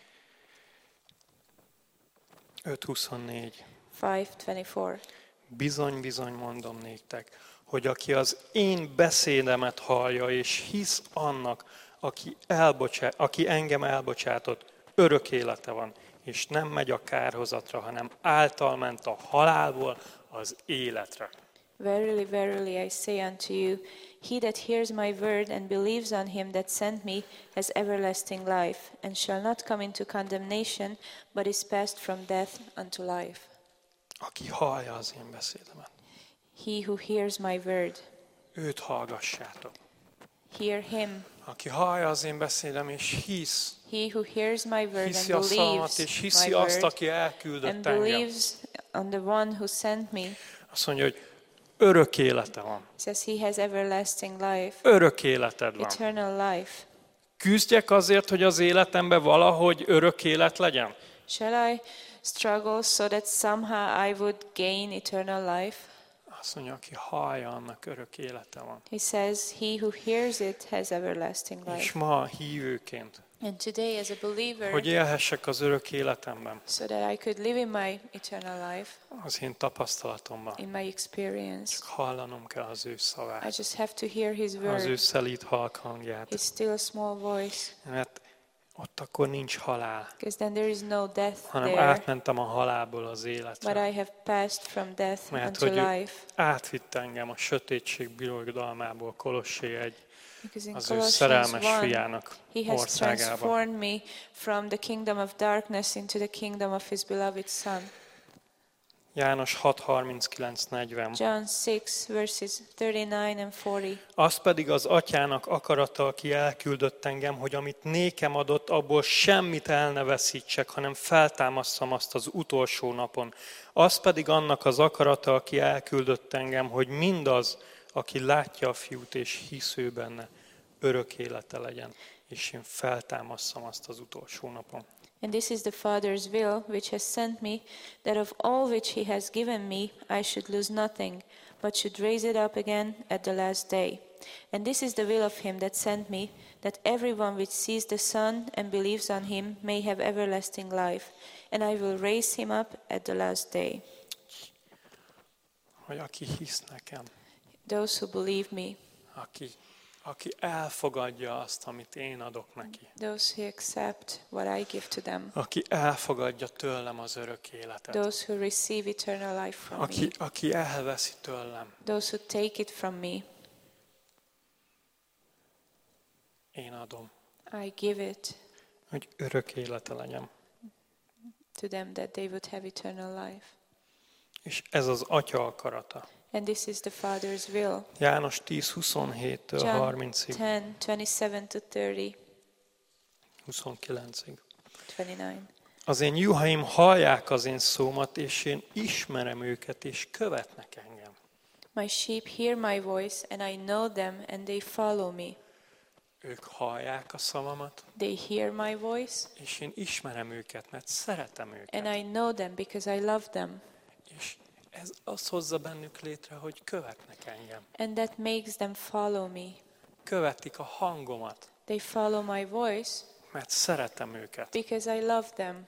öt huszonnégy. five twenty-four. Bizony, bizony mondom néktek, hogy aki az én beszédemet hallja, és hisz annak, aki, elbocsát, aki engem elbocsátott, örök élete van, és nem megy a kárhozatra, hanem által ment a halálból az életre. Verily, verily, I say unto you, he that hears my word and believes on him that sent me has everlasting life, and shall not come into condemnation, but is passed from death unto life. Aki hallja az én beszédemet. He who hears my word, Őt hallgassátok. hear him. Aki hallja az én beszédem és hisz, He who hears my word hiszi and a szavamat, believes és hiszi my azt, word aki elküldött and engem. believes on the one who sent me, Azt mondja, hogy örök élete van. says he has everlasting life, Örök életed van. eternal life. Küzdjek azért, hogy az életemben valahogy örök élet legyen? Shall I struggle so that somehow I would gain eternal life? Azt mondja, aki hallja, annak örök élete van. He says, he who hears it has everlasting És life. ma hívőként, And today as a believer, hogy élhessek az örök életemben, so that I could live in my eternal life, az én tapasztalatomban, in my experience, csak hallanom kell az ő I szavát, just have to hear his az ő word, szelíd halk hangját. his still small voice, Mert ott akkor nincs halál, because then there is no death hanem there, átmentem a halálból az but életre. I have passed from death Mert unto hogy ő life. átvitte engem a sötétség birodalmából, Kolossé egy, Because in az ő Colossians szerelmes one, fiának he has országába. transformed me from the kingdom of darkness into the kingdom of his beloved Son. János hat harminckilenc negyven. John six, verses thirty-nine and forty. Az pedig az atyának akarata, aki elküldött engem, hogy amit nékem adott, abból semmit el ne veszítsek, hanem feltámasztam azt az utolsó napon. Az pedig annak az akarata, aki elküldött engem, hogy mindaz, aki látja a fiút és hisz ő benne, örök élete legyen, és én feltámasztam azt az utolsó napon. And this is the Father's will, which has sent me, that of all which he has given me, I should lose nothing, but should raise it up again at the last day. And this is the will of him that sent me, that everyone which sees the Son and believes on him may have everlasting life, and I will raise him up at the last day. Hogy aki hisz nekem, Those who believe me, aki, aki elfogadja azt, amit én adok neki, those who accept what I give to them, aki elfogadja tőlem az örök életet, those who receive eternal life from me, aki, aki elveszi tőlem, those who take it from me, én adom, I give it hogy örök élete legyen. to them that they would have eternal life. És ez az Atya akarata. And this is the Father's will. János tíz huszonhéttől John harmincig, ten, twenty-seven to thirty, huszonkilencig. twenty-nine. Az én juhaim hallják az én szómat, és én ismerem őket, és követnek engem. My sheep hear my voice, and I know them, and they follow me. Ők hallják a szavamat, They hear my voice, és én ismerem őket, mert szeretem őket. and I know them because I love them. És ez azt hozza bennük létre, hogy követnek engem. And that makes them follow me. Követik a hangomat, They follow my voice mert szeretem őket. because I love them.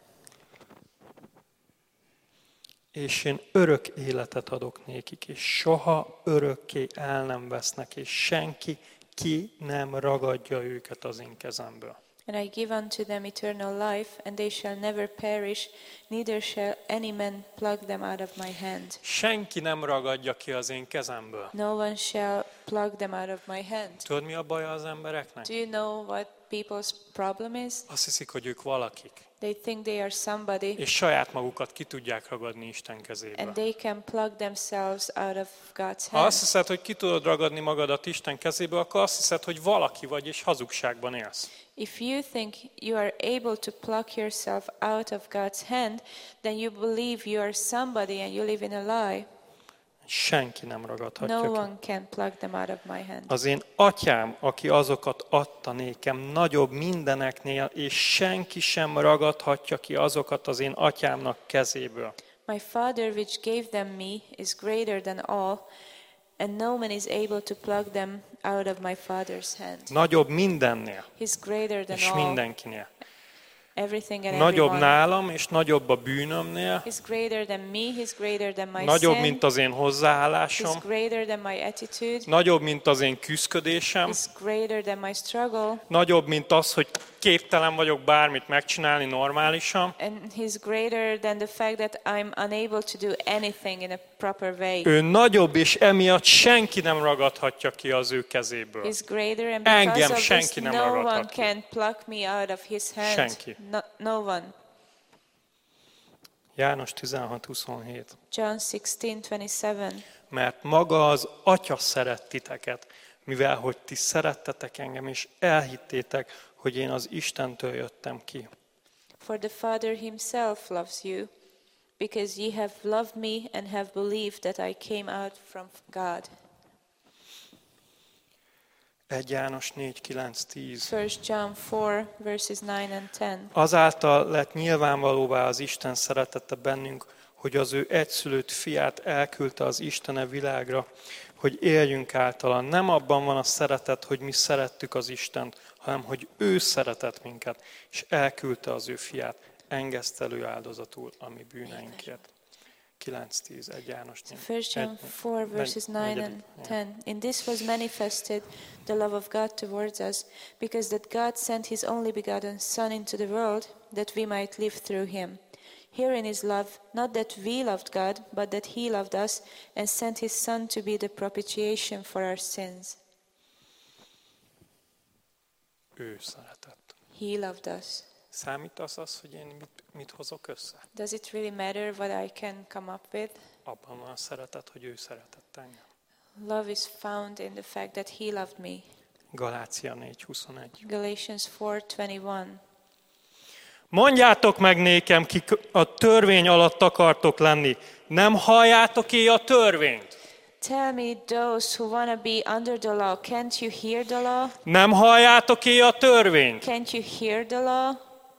És én örök életet adok nékik, és soha örökké el nem vesznek, és senki ki nem ragadja őket az én kezemből. And I give unto them eternal life, and they shall never perish, neither shall any man pluck them out of my hand. Senki nem ragadja ki az én kezemből. No one shall pluck them out of my hand. Tudod, mi a baja az embereknek? Do you know what people's problem is? Azt hiszik, hogy ők valakik, They think they are somebody, és saját magukat ki tudják ragadni Isten and kezéből. they can pluck themselves out of God's Ha hand. azt hiszed, hogy ki tudod ragadni magadat Isten kezéből, akkor azt hiszed, hogy valaki vagy, és hazugságban élsz. If you think you are able to pluck yourself out of God's hand, then you believe you are somebody and you live in a lie. Senki nem ragadhatja No ki. one can pluck them out of my hand. Az én atyám, aki azokat adta nékem, nagyobb mindeneknél, és senki sem ragadhatja ki azokat az én atyámnak kezéből. My Father which gave them me is greater than all, and no man is able to pluck them out of my Father's hand. Nagyobb mindennél, He's greater than és all, mindenkinél. everything and Nagyobb everyone. nálam, és nagyobb a bűnömnél. He's greater than me, he's greater than my Nagyobb, sin, mint az én hozzáállásom. he's greater than my attitude, Nagyobb, mint az én küszködésem. he's greater than my struggle, Nagyobb, mint az, hogy képtelen vagyok bármit megcsinálni normálisan. And he's greater than the fact that I'm unable to do anything in a proper way. Ő nagyobb, és emiatt senki nem ragadhatja ki az ő kezéből. He's greater, and because Engem of this, senki nem no one ragadhat ki. can pluck me out of his hand. Senki. No, no one. János tizenhat huszonhét. John sixteen twenty-seven. Mert maga az Atya szeret titeket, mivel hogy ti szerettetek engem, és elhittétek, hogy én az Istentől jöttem ki. For the Father himself loves you, because ye have loved me and have believed that I came out from God. egy János négy kilenc tíz. First John four verses nine and ten. Azáltal lett nyilvánvalóvá az Isten szeretete bennünk, hogy az ő egyszülött fiát elküldte az Istene világra, hogy éljünk általa. Nem abban van a szeretet, hogy mi szerettük az Istent, hanem hogy ő szeretett minket, és elküldte az ő fiát engesztelő áldozatul a mi bűneinkért. kilenc tíz, egy János négy. First John four verses nine and ten. In this was manifested the love of God towards us, because that God sent his only begotten Son into the world, that we might live through him. Herein is love, not that we loved God, but that he loved us and sent his Son to be the propitiation for our sins. Ő szeretett. He loved us. Számít az az, hogy én mit, mit hozok össze? Does it really matter what I can come up with? Abban van a szeretet, hogy ő szeretett engem. Love is found in the fact that he loved me. Galácia négy huszonegy. Galatians four twenty-one. Mondjátok meg nékem, kik a törvény alatt akartok lenni. Nem halljátok-e a törvényt? Tell me, those who want to be under the law, can't you hear the law? Nem halljátok-e a törvényt? Can't you hear the law?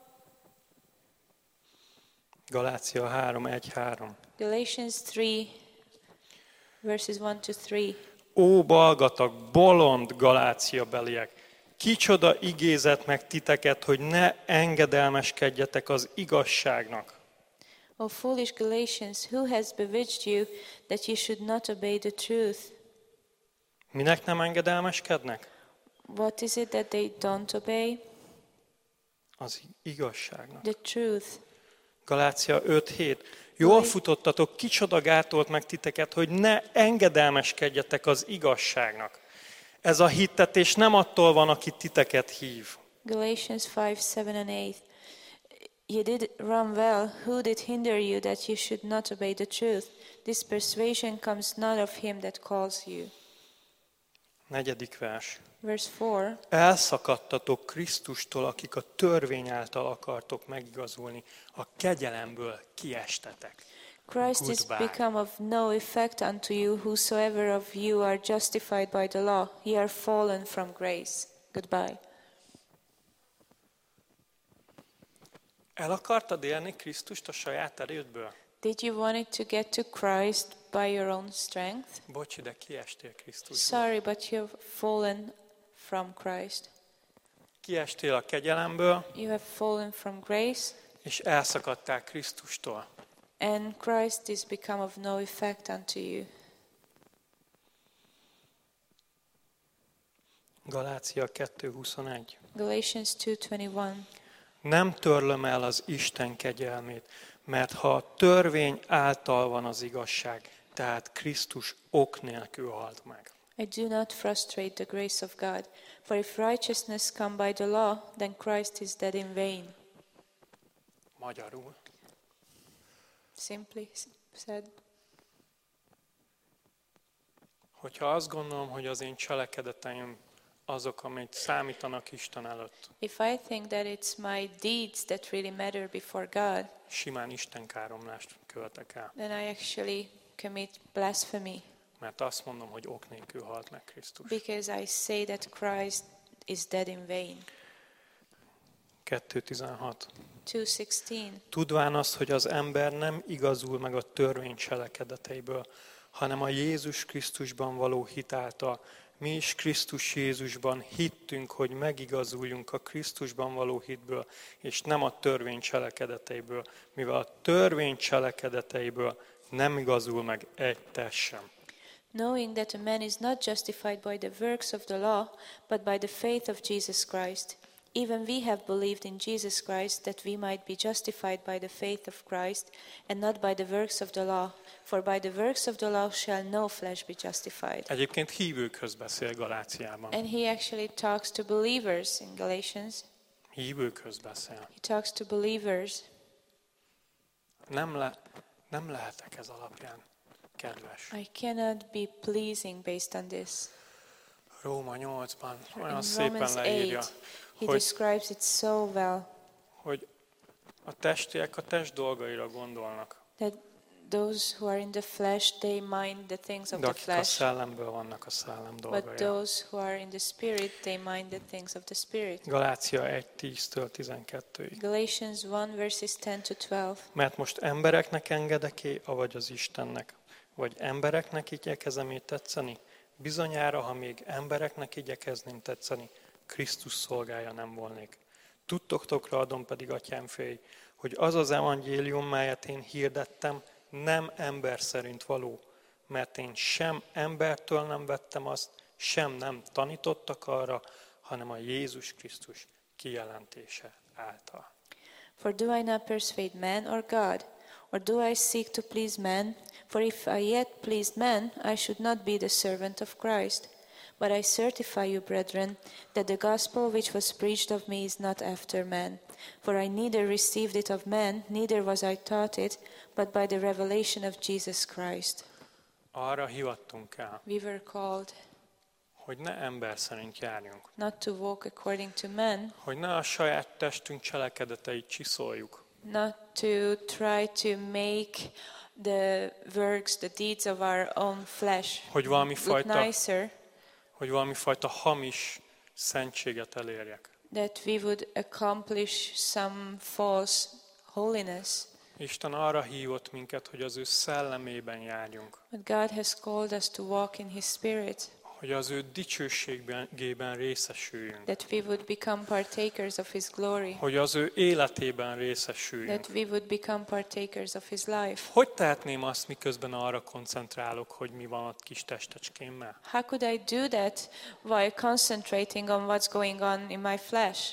Galácia három egy három. Galatians three, verses one to three. Ó, balgatag, bolond Galácia beliek! Kicsoda igézett meg titeket, hogy ne engedelmeskedjetek az igazságnak. O foolish Galatians, who has bewitched you that you should not obey the truth? Minek nem engedelmeskednek? What is it that they don't obey? Az igazságnak. The truth. Galácia öt hét. Jól futottatok, kicsoda gátolt meg titeket, hogy ne engedelmeskedjetek az igazságnak. Ez a hittetés nem attól van, aki titeket hív. Galatians five seven and eight. You did run well. Who did hinder you that you should not obey the truth? This persuasion comes not of him that calls you. Negyedik vers. Verse four. Elszakadtatok Krisztustól, akik a törvény által akartok megigazulni, a kegyelemből kiestetek. Christ is Goodbye. become of no effect unto you, whosoever of you are justified by the law. Ye are fallen from grace. Goodbye. El akartad élni Krisztust a saját erődből? Did you want it to get to Christ by your own strength? Bocs, de kiestél Krisztusból. Sorry, but you've fallen from Christ. Kiestél a kegyelemből, You have fallen from grace, és elszakadtál Krisztustól. and Christ is become of no effect unto you. Galácia kettő huszonegy. Galatians two twenty-one. Nem törlöm el az Isten kegyelmét, mert ha a törvény által van az igazság, tehát Krisztus ok nélkül halt meg. I do not frustrate the grace of God, for if righteousness come by the law, then Christ is dead in vain. Magyarul. Simply said. Hogyha azt gondolom, hogy az én cselekedeteim azok, amik számítanak Isten előtt, If I think that it's my deeds that really matter before God, simán istenkáromlást követek el. then I actually commit blasphemy, Mert azt mondom, hogy ok nélkül halt meg Krisztus. because I say that Christ is dead in vain. kettő tizenhat. two sixteen. Tudván azt, hogy az ember nem igazul meg a törvény cselekedeteiből, hanem a Jézus Krisztusban való hit által. Mi is Krisztus Jézusban hittünk, hogy megigazuljunk a Krisztusban való hitből, és nem a törvény cselekedeteiből, mivel a törvény cselekedeteiből nem igazul meg egy test sem. Knowing that a man is not justified by the works of the law, but by the faith of Jesus Christ. Even we have believed in Jesus Christ, that we might be justified by the faith of Christ, and not by the works of the law. For by the works of the law shall no flesh be justified. Egyébként hívőkhöz beszél Galáciában. And he actually talks to believers in Galatians. Hívőkhöz beszél. He talks to believers. Nem, le, nem lehetek ez alapján kedves. I cannot be pleasing based on this. Róma nyolcban olyan In szépen Romans leírja, eight, he hogy, describes it so well hogy a testiek a test dolgaira gondolnak, that those who are in the flesh, they mind the things of de the akik a flesh, szellemből vannak, a szellem but dolgaira. those who are in the spirit, they mind the things of the spirit. Galácia egy tíztől tizenkettőig. Galatians one verses ten to twelve. Mert most embereknek engedek-e, avagy az Istennek? Vagy embereknek igyekezem tetszeni? Bizonyára, ha még embereknek igyekezném tetszeni, Krisztus szolgája nem volnék. Tudtoktokra adom pedig, atyám félj, hogy az az evangélium, melyet én hirdettem, nem ember szerint való, mert én sem embertől nem vettem azt, sem nem tanítottak arra, hanem a Jézus Krisztus kijelentése által. For do I not persuade man or God? Or do I seek to please man? For if I yet pleased man, I should not be the servant of Christ. But I certify you, brethren, that the gospel which was preached of me is not after man. For I neither received it of man, neither was I taught it, but by the revelation of Jesus Christ. Arra hivattunk el, We were called hogy ne ember szerint járjunk, not to walk according to man, hogy ne a saját testünk cselekedeteit csiszoljuk, not to try to make the works, the deeds of our own flesh hogy valami look fajta, nicer, hogy valami fajta hamis szentséget elérjek. that we would accomplish some false holiness. Isten arra hívott minket, hogy az ő szellemében járjunk, But God has called us to walk in His Spirit, hogy az ő dicsőségében részesüljünk, that we would become partakers of His glory, hogy az ő életében részesüljünk. that we would become partakers of His life. Hogy tehetném azt, miközben arra koncentrálok, hogy mi van ott kis testecskémmel? How could I do that while concentrating on what's going on in my flesh?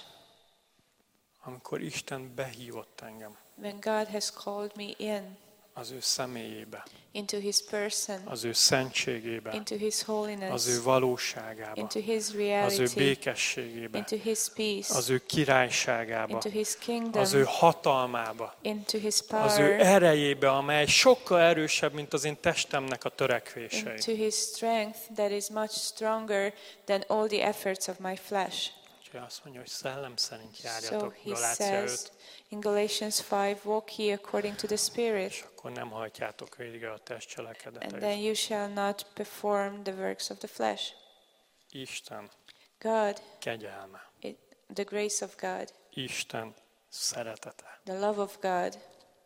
Amikor Isten behívott engem When God has called me in, az ő személyébe, into His person, az ő szentségébe, into His az ő holiness, valóságába, into His az ő reality, békességébe, into His peace, az ő királyságába, into His az ő kingdom, hatalmába, into His az ő power, erejébe, amely sokkal erősebb, mint az én testemnek a törekvései. into His strength that is much stronger than all the efforts of my flesh. Úgyhogy azt mondja, hogy szellem szerint So járjatok, He Galácia says öt, in Galatians five, walk ye according to the Spirit, és akkor nem hajtjátok végre a test and cselekedeteit. then you shall not perform the works of the flesh. Isten God, kegyelme, it, the grace of God, Isten szeretete the love of God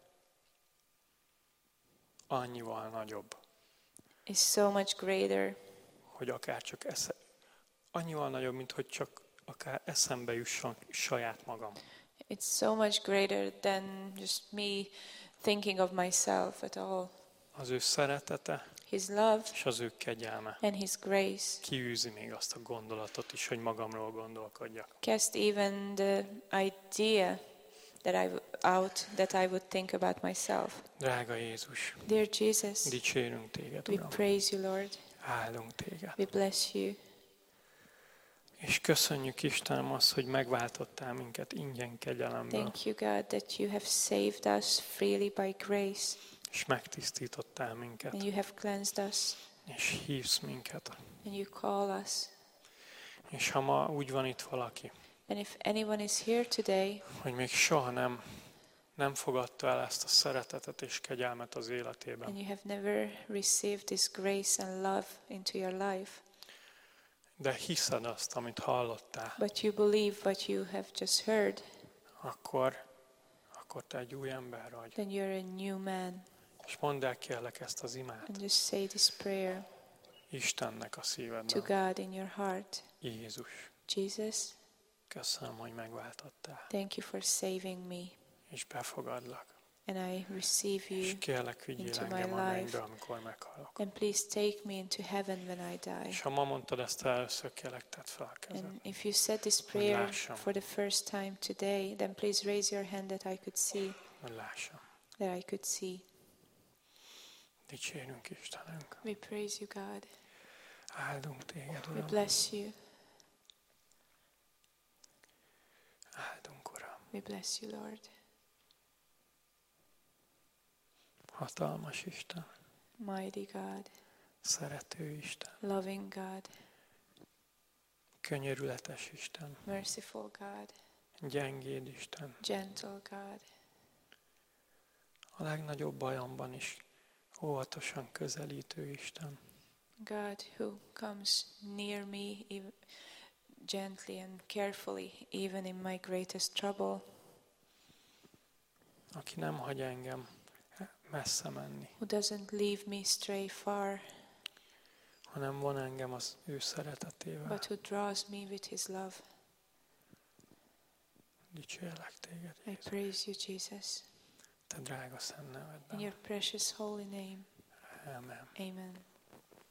annyival nagyobb, is so much greater, hogy akár csak esze, annyival nagyobb, mint hogy csak akár eszembe jusson saját magam. it's so much greater than just me thinking of myself at all. Az ő szeretete His love és az ő kegyelme and His grace kiűzi még azt a gondolatot is, hogy magamról gondolkodjak. cast even the idea that I w- out that I would think about myself. Drága Jézus, Dear Jesus, dicsérünk téged, we Uram, praise you, Lord. áldunk téged. We bless you. És köszönjük, Istenem, azt, hogy megváltottál minket ingyen kegyelemből, Thank you, God, that you have saved us freely by grace és megtisztítottál minket, and you have cleansed us és hívsz minket. and you call us. És ha ma úgy van itt valaki, And if anyone is here today hogy még soha nem, nem fogadta el ezt a szeretetet és kegyelmet az életében, and you have never received this grace and love into your life, de hiszed azt, amit hallottál, but you believe what you have just heard, akkor, akkor te egy új ember vagy. then you're a new man. És mondd el kérlek ezt az imát And just say this prayer Istennek a to szívedben. God in your heart. Jézus, Jesus, köszönöm, hogy megváltottál, thank you for saving me, és befogadlak. and I receive you És kérlek, vigyél into my engem a mennybe, life. amikor meghalok. And please take me into heaven when I die. És ha ma mondtad ezt először, kérlek, tedd fel a kezed. And if you said this prayer lássam. for the first time today, then please raise your hand that I could see, Hogy lássam. that I could see. Dicsérünk, Istenünk. We praise you, God. Áldunk téged, We Uram. bless you. Áldunk, Uram. We bless you, Lord. Hatalmas Isten. Mighty God, Szerető Isten. loving God, Könyörületes Isten. merciful God, Gyengéd Isten. gentle God. A legnagyobb bajomban is óvatosan közelítő Isten. God who comes near me ev- gently and carefully, even in my greatest trouble, Aki nem hagy engem messze menni, who doesn't leave me stray far, hanem von engem az ő szeretetével. but who draws me with his love. Dicsérlek téged, I Jézus. praise you, Jesus, Te drága szent in nevedben. your precious holy name. Amen. Amen.